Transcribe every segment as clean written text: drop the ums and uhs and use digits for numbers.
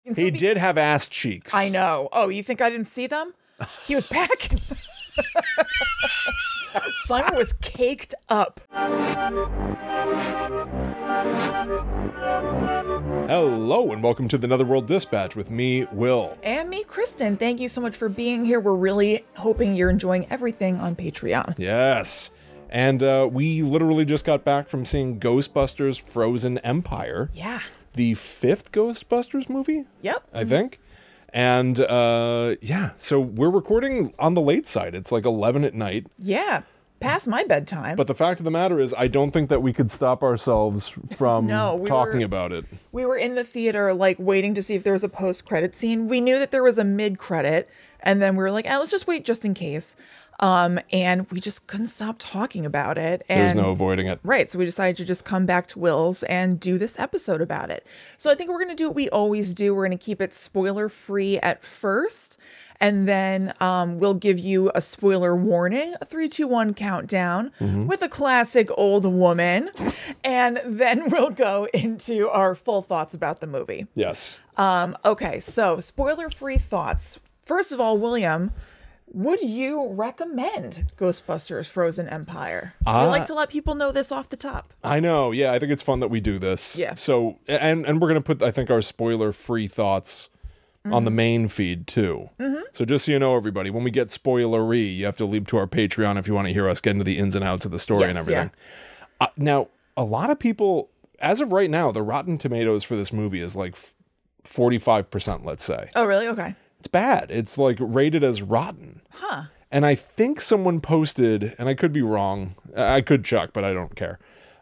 He did have ass cheeks. I know. Oh, you think I didn't see them? He was packing. Simon was caked up. Hello, and welcome to the Netherworld Dispatch with me, Will. And me, Kristen. Thank you so much for being here. We're really hoping you're enjoying everything on Patreon. Yes. And we literally just got back from seeing Ghostbusters Frozen Empire. Yeah. The 5th Ghostbusters movie? Yep. I think. And yeah, so we're recording on the late side. It's like 11 at night. Yeah. Past my bedtime. But the fact of the matter is, I don't think that we could stop ourselves from talking about it. We were in the theater, like, waiting to see if there was a post-credit scene. We knew that there was a mid-credit, and then we were like, let's just wait just in case. And we just couldn't stop talking about it. And There's no avoiding it. Right. So we decided to just come back to Will's and do this episode about it. So I think we're going to do what we always do. We're going to keep it spoiler free at first. And then we'll give you a spoiler warning, a 3, 2, 1 countdown with a classic old woman. And then we'll go into our full thoughts about the movie. Yes. Okay. So spoiler free thoughts. First of all, William, would you recommend Ghostbusters Frozen Empire? We like to let people know this off the top. I know. Yeah, I think it's fun that we do this. Yeah. So, and we're going to put, I think, our spoiler-free thoughts on the main feed, too. So just so you know, everybody, when we get spoilery, you have to leap to our Patreon if you want to hear us get into the ins and outs of the story and everything. Yeah. Now, a lot of people, as of right now, the Rotten Tomatoes for this movie is like 45%, let's say. Oh, really? Okay. It's bad. It's like rated as rotten. Huh. And I think someone posted, and I could be wrong. I could check, but I don't care.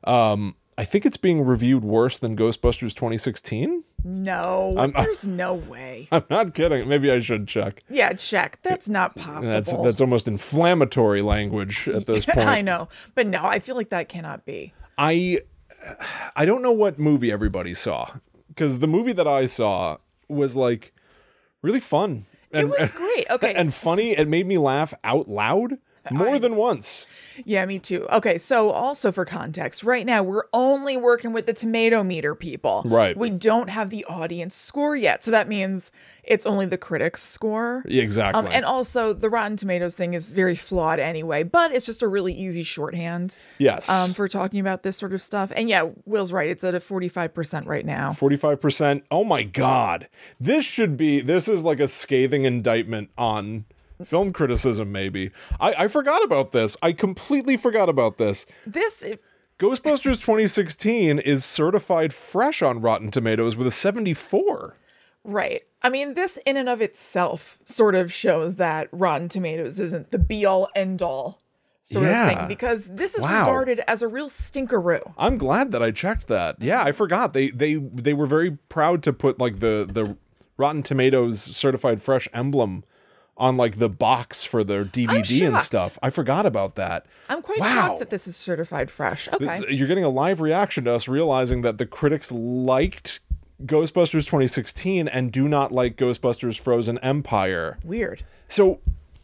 I think it's being reviewed worse than Ghostbusters 2016. No, there's no way. I'm not kidding. Maybe I should check. Yeah, check. That's not possible. That's almost inflammatory language at this point. I know. But no, I feel like that cannot be. I don't know what movie everybody saw, because the movie that I saw was like really fun. It was great. Okay. And funny. It made me laugh out loud more than once. Yeah, me too. Okay, so also for context, right now we're only working with the tomato meter people. Right. We don't have the audience score yet. So that means it's only the critics score. Yeah, exactly. And also the Rotten Tomatoes thing is very flawed anyway, but it's just a really easy shorthand. Yes. For talking about this sort of stuff. And yeah, Will's right. It's at a 45% right now. 45%. Oh my God. This is like a scathing indictment on film criticism, maybe. I forgot about this. I completely forgot about this. Ghostbusters 2016 is certified fresh on Rotten Tomatoes with a 74. Right. I mean, this in and of itself sort of shows that Rotten Tomatoes isn't the be-all, end-all sort of thing, because this is regarded as a real stinkeroo. I'm glad that I checked that. Yeah, I forgot. They were very proud to put like the Rotten Tomatoes certified fresh emblem on like the box for their DVD and stuff. I forgot about that. I'm quite shocked that this is certified fresh. Okay. You're getting a live reaction to us realizing that the critics liked Ghostbusters 2016 and do not like Ghostbusters Frozen Empire. Weird. So,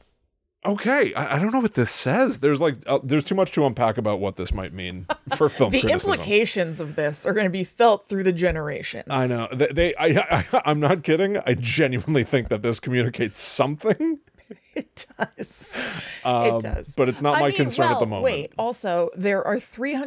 okay, I don't know what this says. There's there's too much to unpack about what this might mean for film criticism. The implications of this are going to be felt through the generations. I know. I'm not kidding. I genuinely think that this communicates something. It does. It does. But it's not my concern at the moment. Wait, also, there are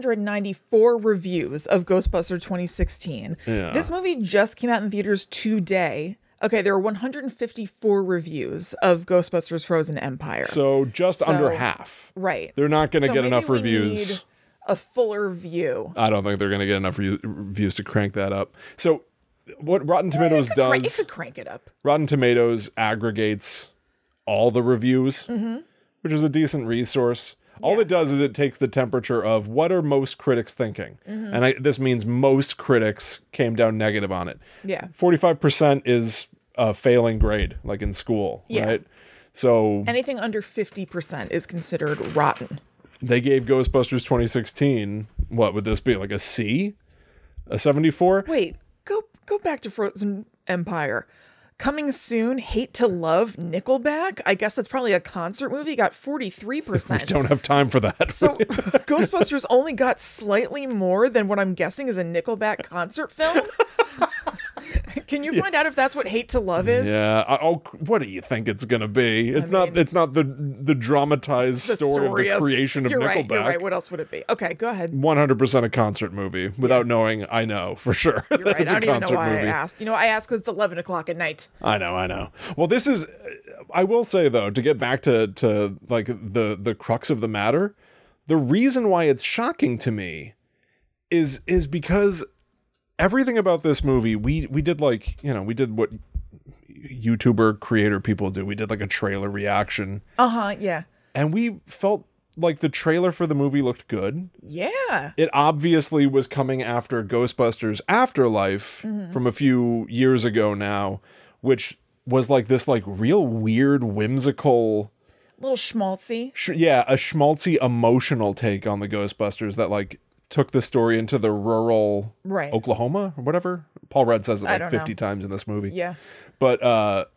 394 reviews of Ghostbusters 2016. Yeah. This movie just came out in theaters today. Okay, there are 154 reviews of Ghostbusters Frozen Empire. So just under half. Right. They're not going to get enough we reviews. Need a fuller view. I don't think they're going to get enough reviews to crank that up. So what Rotten Tomatoes does... It could crank it up. Rotten Tomatoes aggregates all the reviews, which is a decent resource. Yeah. All it does is it takes the temperature of what are most critics thinking. And this means most critics came down negative on it. Yeah. 45% is a failing grade, like in school, right? So anything under 50% is considered rotten. They gave Ghostbusters 2016, what would this be, like a C? A 74? Wait, go back to Frozen Empire. Coming soon, Hate to Love, Nickelback. I guess that's probably a concert movie. Got 43%. We don't have time for that. So Ghostbusters only got slightly more than what I'm guessing is a Nickelback concert film. Can you find out if that's what Hate to Love is? Yeah. What do you think it's gonna be? It's not. It's not the dramatized story of the creation of you're Nickelback. Right, you're right. What else would it be? Okay, go ahead. 100% a concert movie. Without knowing, I know for sure. You're right. It's I a don't even know concert why movie. I asked. I asked because it's 11 o'clock at night. I know. Well, this is. I will say though, to get back to like the crux of the matter, the reason why it's shocking to me is because everything about this movie, we did like, we did what YouTuber creator people do. We did like a trailer reaction. Yeah. And we felt like the trailer for the movie looked good. Yeah. It obviously was coming after Ghostbusters Afterlife from a few years ago now, which was like this like real weird, whimsical, little schmaltzy. A schmaltzy emotional take on the Ghostbusters that like took the story into the rural Oklahoma or whatever. Paul Rudd says it like 50 times in this movie. Yeah. But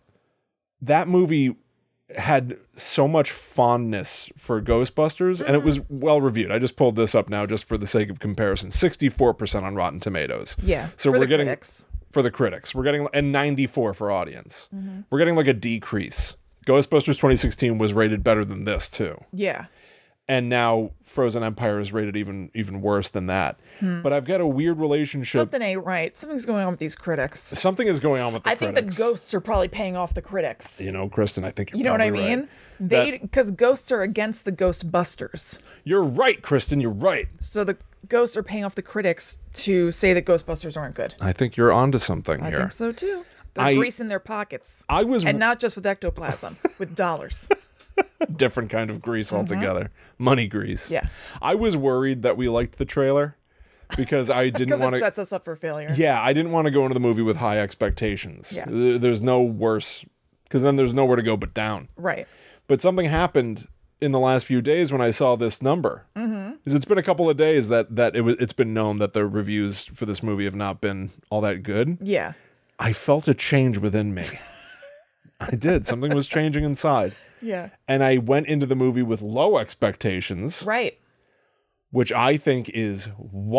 that movie had so much fondness for Ghostbusters, and it was well reviewed. I just pulled this up now just for the sake of comparison. 64% on Rotten Tomatoes. Yeah. So we're getting critics. For the critics. We're getting and 94 for audience. We're getting like a decrease. Ghostbusters 2016 was rated better than this too. Yeah. And now Frozen Empire is rated even worse than that. But I've got a weird relationship. Something ain't right. Something's going on with these critics. Something is going on with the critics. I think the ghosts are probably paying off the critics. Kristen, I think you're You know what I probably mean? Right. Because ghosts are against the Ghostbusters. You're right, Kristen. You're right. So the ghosts are paying off the critics to say that Ghostbusters aren't good. I think you're onto something here. I think so too. They're greasing their pockets. And not just with ectoplasm, with dollars. Different kind of grease altogether. Money grease. Yeah. I was worried that we liked the trailer because I didn't want to. It sets us up for failure. Yeah, I didn't want to go into the movie with high expectations. Yeah. There's no worse, because then there's nowhere to go but down. Right. But something happened in the last few days when I saw this number. Because it's been a couple of days that it's been known that the reviews for this movie have not been all that good. Yeah. I felt a change within me. I did. Something was changing inside. Yeah. And I went into the movie with low expectations. Right. Which I think is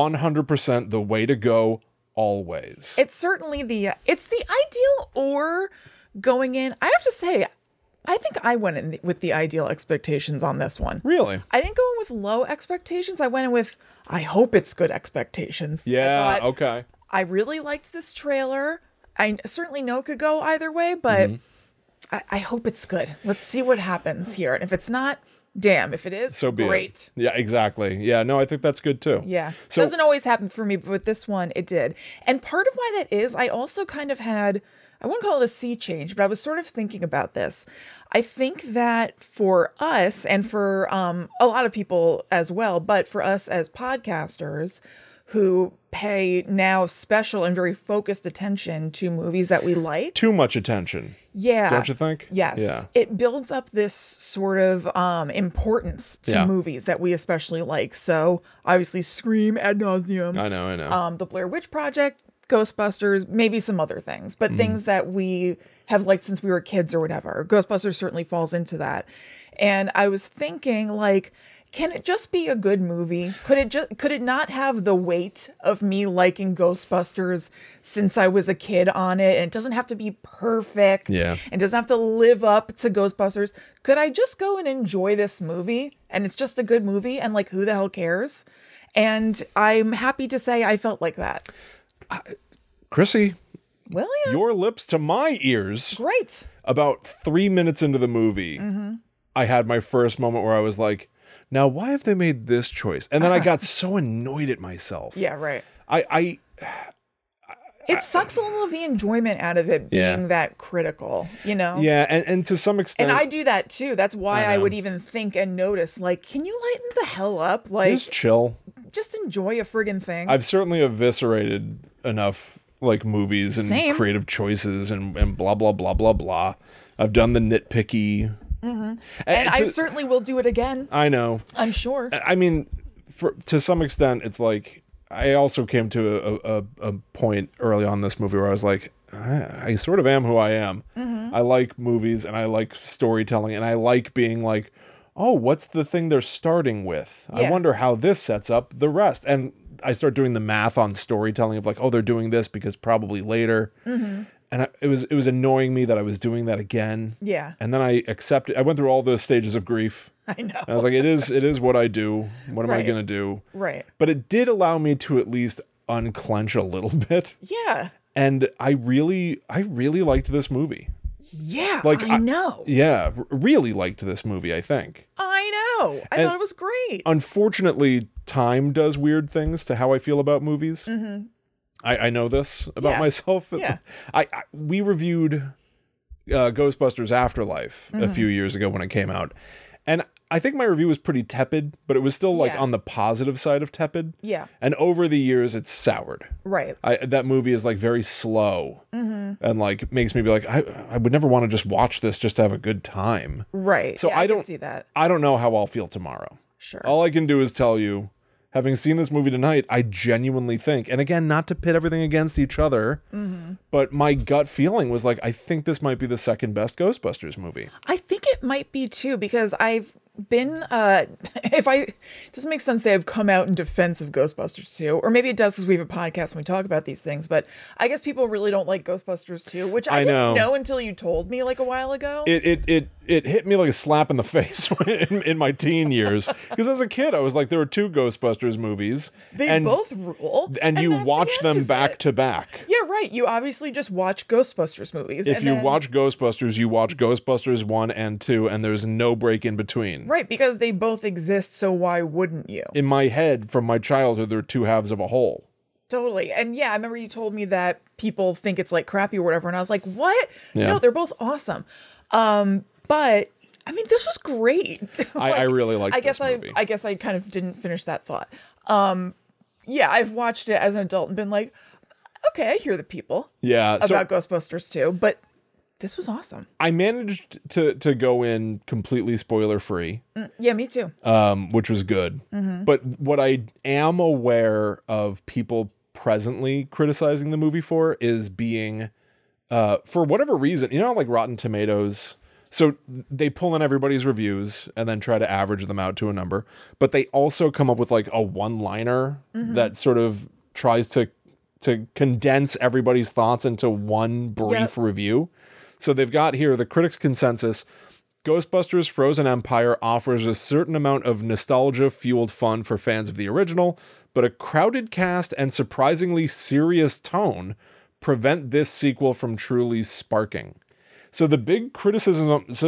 100% the way to go always. It's certainly it's the ideal, or going in. I have to say, I think I went in with the ideal expectations on this one. Really? I didn't go in with low expectations. I went in with, I hope it's good expectations. Yeah, okay. I really liked this trailer. I certainly know it could go either way, but I hope it's good. Let's see what happens here. And if it's not, damn. If it is, so be great. It. Yeah, exactly. Yeah, no, I think that's good too. Yeah. So, doesn't always happen for me, but with this one, it did. And part of why that is, I also kind of had, I wouldn't call it a sea change, but I was sort of thinking about this. I think that for us, and for a lot of people as well, but for us as podcasters who pay now special and very focused attention to movies that we like. Too much attention. Yeah. Don't you think? Yes. Yeah. It builds up this sort of importance to movies that we especially like. So obviously Scream ad nauseum. I know. The Blair Witch Project, Ghostbusters, maybe some other things, but things that we have liked since we were kids or whatever. Ghostbusters certainly falls into that. And I was thinking, like, can it just be a good movie? Could it not have the weight of me liking Ghostbusters since I was a kid on it? And it doesn't have to be perfect. Yeah. It doesn't have to live up to Ghostbusters. Could I just go and enjoy this movie? And it's just a good movie, and like, who the hell cares? And I'm happy to say I felt like that. Chrissy, William, your lips to my ears. Great. About 3 minutes into the movie, I had my first moment where I was like, now, why have they made this choice? And then I got so annoyed at myself. Yeah, right. It sucks a little of the enjoyment out of it being that critical, you know? Yeah, and to some extent... And I do that too. That's why I would even think and notice, like, can you lighten the hell up? Like, just chill. Just enjoy a friggin' thing. I've certainly eviscerated enough, like, movies and creative choices and blah, blah, blah, blah, blah. I've done the nitpicky... And I certainly will do it again. I know. I'm sure. I mean, to some extent, it's like, I also came to a point early on in this movie where I was like, I sort of am who I am. I like movies and I like storytelling and I like being like, oh, what's the thing they're starting with? Yeah. I wonder how this sets up the rest. And I start doing the math on storytelling of like, oh, they're doing this because probably later. And it was annoying me that I was doing that again. Yeah. And then I accepted. I went through all those stages of grief. I know. And I was like, it is what I do. What am I Right. going to do? Right. But it did allow me to at least unclench a little bit. Yeah. And I really liked this movie. Yeah. Like, I know. Yeah, really liked this movie, I think. I know. I thought it was great. Unfortunately, time does weird things to how I feel about movies. I know this about Yeah. myself. Yeah. We reviewed Ghostbusters Afterlife a few years ago when it came out. And I think my review was pretty tepid, but it was still like Yeah. on the positive side of tepid. Yeah. And over the years, it's soured. Right. That movie is like very slow and like makes me be like, I would never want to just watch this just to have a good time. Right. So Yeah, I can don't see that. I don't know how I'll feel tomorrow. Sure. All I can do is tell you, having seen this movie tonight, I genuinely think, and again, not to pit everything against each other, but my gut feeling was like, I think this might be the second best Ghostbusters movie. I think it might be too, because I've been it doesn't make sense to say I've come out in defense of Ghostbusters 2, or maybe it does because we have a podcast and we talk about these things, but I guess people really don't like Ghostbusters 2, which I didn't know until you told me like a while ago. It hit me like a slap in the face in my teen years, because as a kid I was like, there were two Ghostbusters movies. They both rule. And you that's the watch end them of back it. to back. Yeah, right. You obviously just watch Ghostbusters movies. If and you then- watch Ghostbusters, you watch Ghostbusters 1 and 2, and there's no break in between. Right, because they both exist, so why wouldn't you? In my head, from my childhood, they're two halves of a whole. Totally. And yeah, I remember you told me that people think it's like crappy or whatever, and I was like, what? Yeah. No, they're both awesome. But I mean, this was great. I really liked I guess this movie. I guess I kind of didn't finish that thought. Yeah, I've watched it as an adult and been like, okay, I hear the people Yeah, so about Ghostbusters too, but this was awesome. I managed to go in completely spoiler free, Yeah, me too. which was good. Mm-hmm. But what I am aware of people presently criticizing the movie for is being, for whatever reason, you know, like Rotten Tomatoes. So they pull in everybody's reviews and then try to average them out to a number. But they also come up with like a one-liner that sort of tries to condense everybody's thoughts into one brief review. So they've got here the critics' consensus. Ghostbusters Frozen Empire offers a certain amount of nostalgia-fueled fun for fans of the original, but a crowded cast and surprisingly serious tone prevent this sequel from truly sparking. So the big criticisms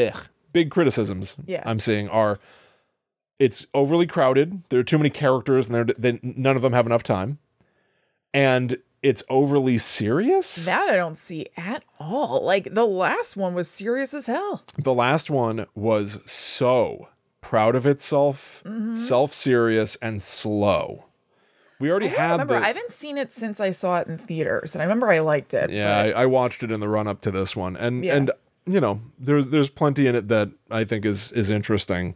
Yeah. I'm seeing are, it's overly crowded. There are too many characters, and none of them have enough time. And it's overly serious. That I don't see at all. Like the last one was serious as hell. The last one was so proud of itself, self-serious, and slow. We already I had remember. I haven't seen it since I saw it in theaters, and I remember I liked it. Yeah, but- I watched it in the run-up to this one, and Yeah. and you know, there's plenty in it that I think is interesting,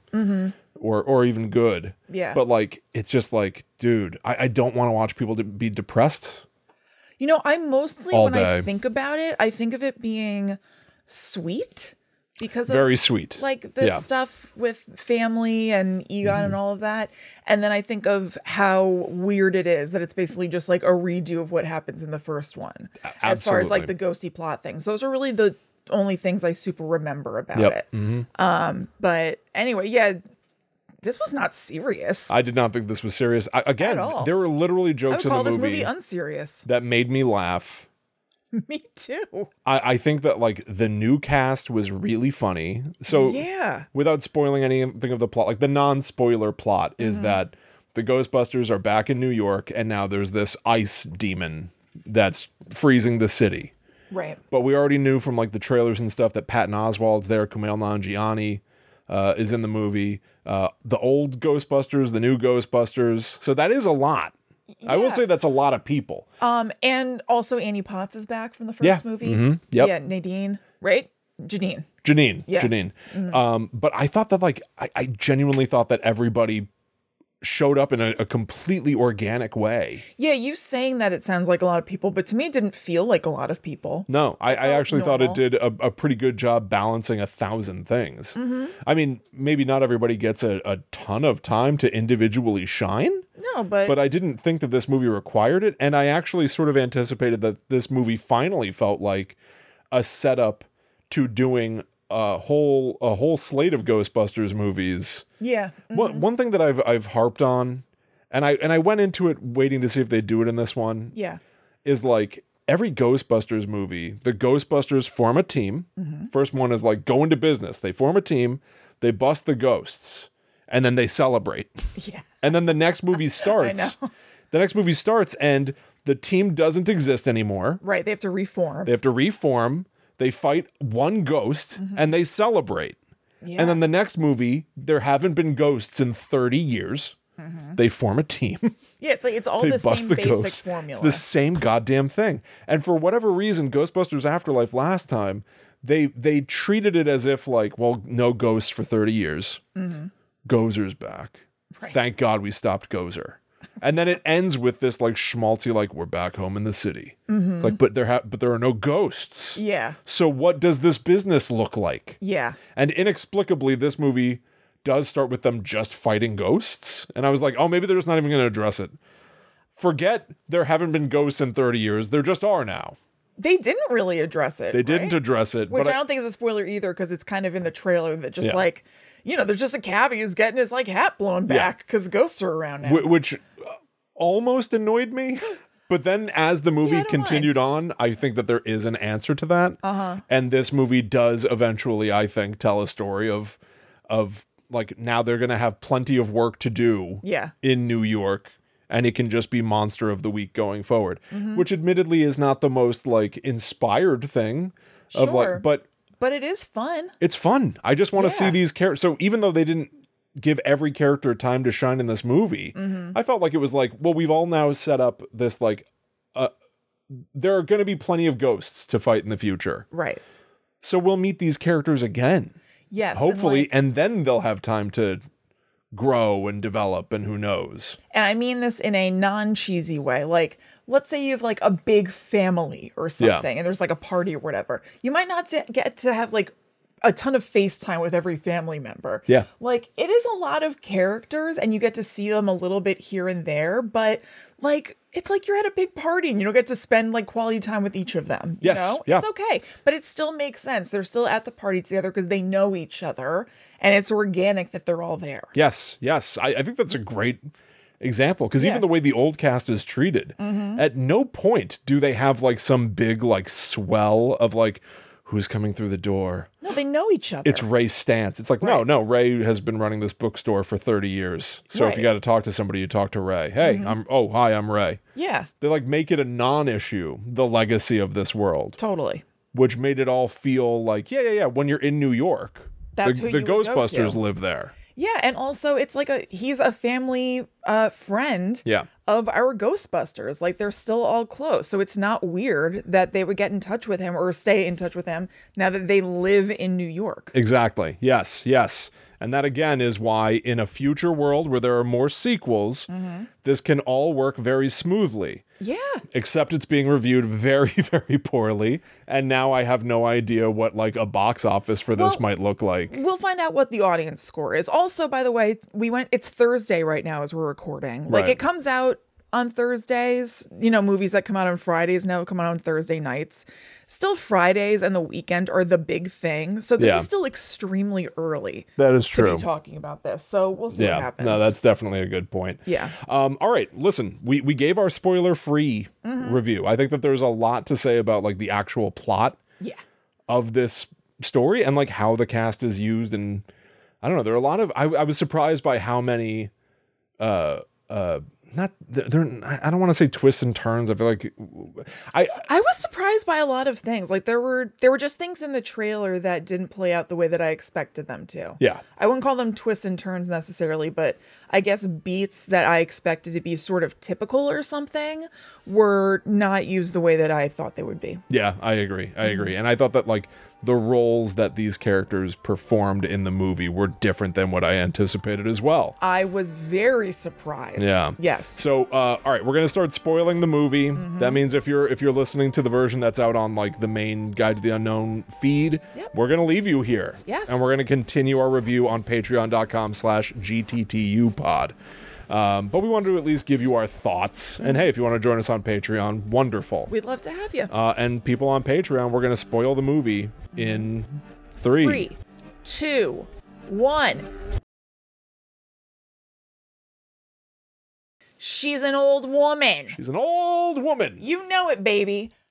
or even good. Yeah. But like, it's just like, dude, I don't want to watch people be depressed. You know, I mostly, All when day. I think about it, I think of it being sweet because of Very sweet. like the Yeah. stuff with family and Egon and all of that. And then I think of how weird it is that it's basically just like a redo of what happens in the first one. As far as like the Absolutely. ghosty plot things. Those are really the only things I super remember about Yep. Mm-hmm. it. But anyway, yeah, this was not serious. I did not think this was serious. Again, At all. there were literally I would jokes in call the this movie movie unserious. that made me laugh. Me too. I think that like the new cast was really funny. So Yeah. without spoiling anything of the plot, like the non-spoiler plot is that the Ghostbusters are back in New York, and now there's this ice demon that's freezing the city. Right. But we already knew from like the trailers and stuff that Patton Oswalt's there, Kumail Nanjiani is in the movie. The old Ghostbusters, the new Ghostbusters. So that is a lot. I will Yeah. say that's a lot of people. And also Annie Potts is back from the first Yeah. movie. Yep. Yeah, Nadine, right? Janine. Janine. Yeah. Janine. But I thought that like, I genuinely thought that everybody showed up in a completely organic way. Yeah, you saying that it sounds like a lot of people, but to me it didn't feel like a lot of people. No, I actually thought it normal. did a pretty good job balancing 1,000 things. I mean, maybe not everybody gets a ton of time to individually shine, No, but I didn't think that this movie required it. And I actually sort of anticipated that this movie finally felt like a setup to doing a whole slate of Ghostbusters movies. yeah. One thing that I've harped on, and I went into it waiting to see if they do it in this one, Yeah. is like every Ghostbusters movie, the Ghostbusters form a team. First one is like go into business. They form a team, they bust the ghosts, and then they celebrate. Yeah. And then the next movie starts. I know. The next movie starts and the team doesn't exist anymore. Right. They have to reform. They have to reform. They fight one ghost and they celebrate. Yeah. And then the next movie, there haven't been ghosts in 30 years. They form a team. Yeah, it's like it's all They the bust same the basic ghosts. formula. It's the same goddamn thing. And for whatever reason, Ghostbusters Afterlife last time, they treated it as if like, well, no ghosts for 30 years. Gozer's back. Right. Thank God we stopped Gozer. And then it ends with this like schmaltzy, like we're back home in the city. It's like, but there are no ghosts. Yeah. So what does this business look like? Yeah. And inexplicably, this movie does start with them just fighting ghosts. And I was like, oh, maybe they're just not even going to address it. Forget there haven't been ghosts in 30 years. There just are now. They didn't really address it. They didn't right? address it. Which but I don't think is a spoiler either, because it's kind of in the trailer that just Yeah. like, there's just a cabbie who's getting his like hat blown back because ghosts are around now. Which almost annoyed me. But then as the movie Yeah, I don't continued on, I think that there is an answer to that. And this movie does eventually, I think, tell a story of like now they're going to have plenty of work to do Yeah. in New York. And it can just be Monster of the Week going forward, which admittedly is not the most like inspired thing of Sure. like, but it is fun. it's fun. I just want to see Yeah. these characters. So even though they didn't give every character time to shine in this movie, I felt like it was like, well, we've all now set up this like, there are going to be plenty of ghosts to fight in the future. Right. So we'll meet these characters again, Yes. hopefully, And, and then they'll have time to grow and develop, and who knows. and I mean this in a non-cheesy way. Like, let's say you have like a big family or something, and there's like a party or whatever. You might not get to have like a ton of FaceTime with every family member. Yeah. Like, it is a lot of characters and you get to see them a little bit here and there, but like, it's like you're at a big party and you don't get to spend like quality time with each of them. You Yes, know? yeah. It's okay. But it still makes sense. They're still at the party together because they know each other and it's organic that they're all there. Yes. I think that's a great example because Yeah. even the way the old cast is treated, at no point do they have like some big like swell of like, who's coming through the door? No, they know each other. It's Ray Stantz. It's like, no, Ray has been running this bookstore for 30 years. So if you Right. got to talk to somebody, you talk to Ray. Hey, hi, I'm Ray. Yeah, They like make it a non-issue, the legacy of this world, totally. which made it all feel like, yeah. When you're in New York, That's the who you would go Ghostbusters to. live there. Yeah, and also it's like he's a family friend Yeah. of our Ghostbusters. Like, they're still all close. So it's not weird that they would get in touch with him or stay in touch with him now that they live in New York. Exactly. Yes. And that again is why in a future world where there are more sequels, this can all work very smoothly. Yeah. Except it's being reviewed very, very poorly. And now I have no idea what like a box office for this Well, might look like. We'll find out what the audience score is. Also, by the way, it's Thursday right now as we're recording. Like, Right. it comes out on Thursdays. Movies that come out on Fridays now come out on Thursday nights. Still, Fridays and the weekend are the big thing. So this Yeah. is still extremely early That is to true. be talking about this. So we'll see what Yeah, happens. no, that's definitely a good point. Yeah. All right, listen, we gave our spoiler-free review. I think that there's a lot to say about like the actual plot Yeah. of this story and like how the cast is used, and I don't know. There are a lot of I was surprised by how many not there. I don't want to say twists and turns. I feel like I was surprised by a lot of things. Like, there were just things in the trailer that didn't play out the way that I expected them to. Yeah. I wouldn't call them twists and turns necessarily, but I guess beats that I expected to be sort of typical or something were not used the way that I thought they would be. Yeah, I agree. And I thought that like the roles that these characters performed in the movie were different than what I anticipated as well. I was very surprised. Yeah. Yes. So, all right, we're gonna start spoiling the movie. That means if you're listening to the version that's out on like the main Guide to the Unknown feed, Yep. we're gonna leave you here. Yes. And we're gonna continue our review on Patreon.com/GTTUpod. But we wanted to at least give you our thoughts. And hey, if you want to join us on Patreon, wonderful. We'd love to have you. And people on Patreon, we're going to spoil the movie in 3, 2, 1. She's an old woman. She's an old woman. You know it, baby.